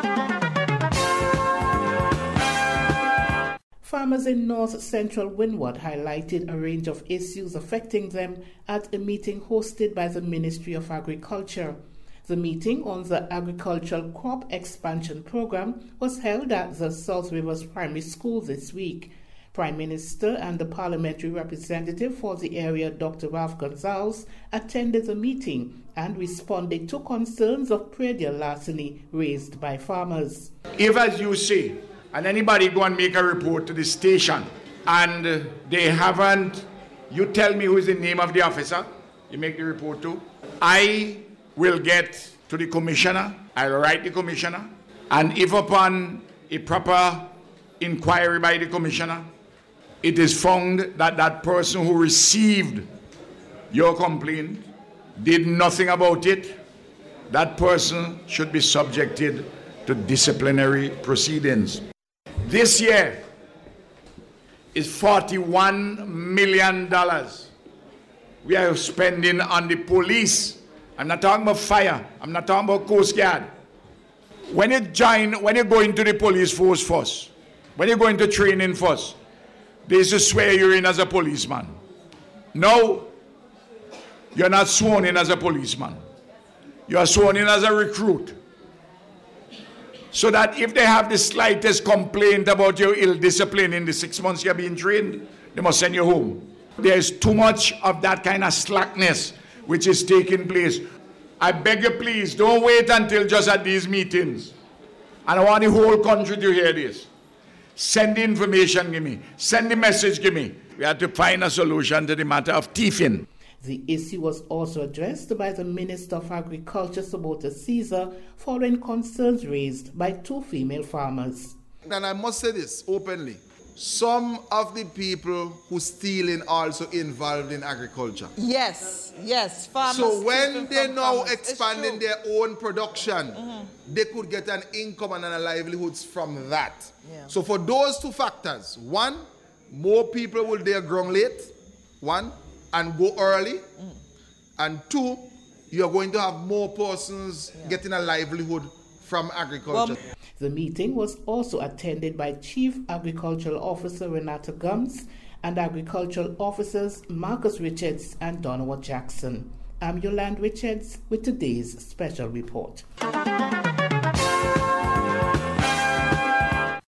Farmers in North Central Windward highlighted a range of issues affecting them at a meeting hosted by the Ministry of Agriculture. The meeting on the Agricultural Crop Expansion Program was held at the South Rivers Primary School this week. Prime Minister and the parliamentary representative for the area, Dr. Ralph Gonzalez, attended the meeting and responded to concerns of predial larceny raised by farmers. If, as you say, and anybody go and make a report to the station, and they haven't, you tell me who is the name of the officer you make the report to. I will get to the commissioner, I'll write the commissioner, and if upon a proper inquiry by the commissioner, it is found that that person who received your complaint did nothing about it, that person should be subjected to disciplinary proceedings. This year is $41 million we are spending on the police. I'm not talking about fire. I'm not talking about Coast Guard. When you go into the police force first, when you go into training first, they used to swear you're in as a policeman. No, you're not sworn in as a policeman. You are sworn in as a recruit. So that if they have the slightest complaint about your ill discipline in the 6 months you're being trained, they must send you home. There is too much of that kind of slackness which is taking place. I beg you, please, don't wait until just at these meetings. And I want the whole country to hear this. Send the information, give me. Send the message, give me. We have to find a solution to the matter of thieving. The issue was also addressed by the Minister of Agriculture, Sabota Caesar, following concerns raised by two female farmers. And I must say this openly. Some of the people who stealing also involved in agriculture. Yes, farmers. So when they now expanding their own production, they could get an income and a livelihoods from that. Yeah. So for those two factors, one, more people will dare ground late, one, and go early, and two, you're going to have more persons getting a livelihood from agriculture. The meeting was also attended by Chief Agricultural Officer Renata Gums and Agricultural Officers Marcus Richards and Donovan Jackson. I'm Yolande Richards with today's special report.